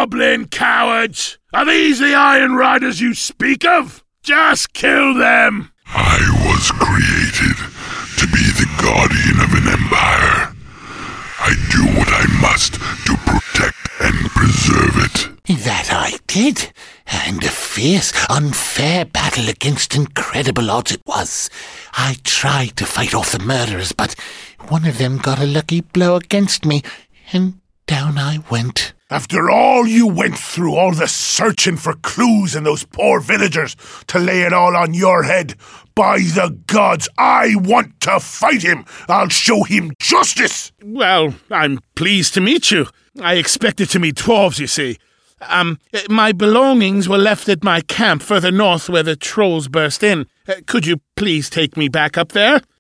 goblin cowards! Are these the Iron Riders you speak of? Just kill them! I was created to be the guardian of an empire. I do what I must to protect and preserve it. That I did, and a fierce, unfair battle against incredible odds it was. I tried to fight off the murderers, but one of them got a lucky blow against me, and down I went. After all you went through, all the searching for clues in those poor villagers, to lay it all on your head, by the gods, I want to fight him! I'll show him justice! Well, I'm pleased to meet you. I expected to meet dwarves, you see. My belongings were left at my camp further north where the trolls burst in. Could you please take me back up there?